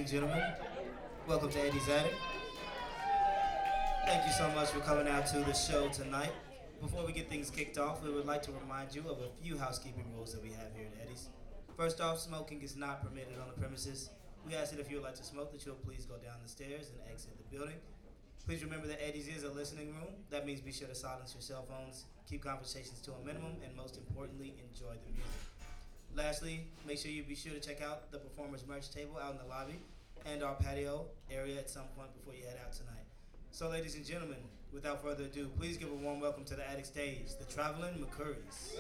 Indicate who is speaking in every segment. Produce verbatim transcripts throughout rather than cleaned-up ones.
Speaker 1: and gentlemen, welcome to Eddie's Attic. Thank you so much for coming out to the show tonight. Before we get things kicked off, we would like to remind you of a few housekeeping rules that we have here at Eddie's. First off, smoking is not permitted on the premises. We ask that if you would like to smoke, that you'll please go down the stairs and exit the building. Please remember that Eddie's is a listening room. That means be sure to silence your cell phones, keep conversations to a minimum, and most importantly, enjoy the music. Lastly, make sure you be sure to check out the performers merch table out in the lobby and our patio area at some point before you head out tonight. So ladies and gentlemen, without further ado, please give a warm welcome to the Attic stage, the Traveling McCurries.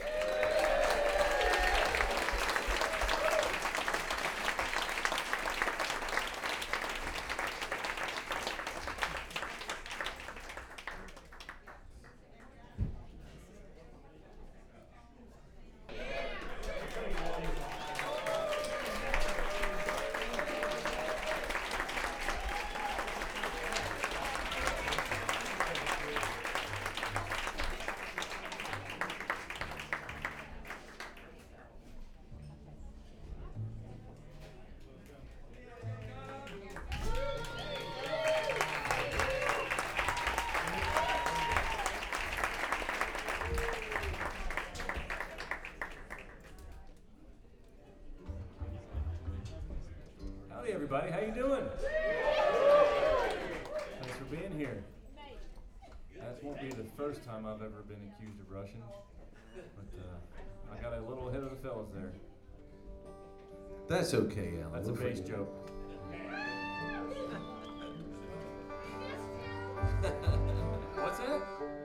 Speaker 2: Howdy everybody, how you doing? Thanks for being here. That won't be the first time I've ever been accused of Russian, but uh, I got a little ahead of the fellas there.
Speaker 3: That's okay, Alan.
Speaker 2: That's a bass joke. What's that?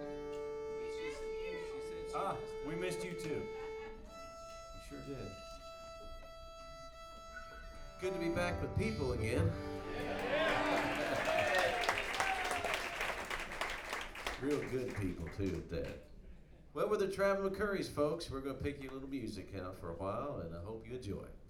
Speaker 2: Ah, we missed you too. We sure did.
Speaker 3: Good to be back with people again. Real good people, too, at that. Well, we're the Traveling McCurries, folks. We're going to pick you a little music out for a while, and I hope you enjoy it.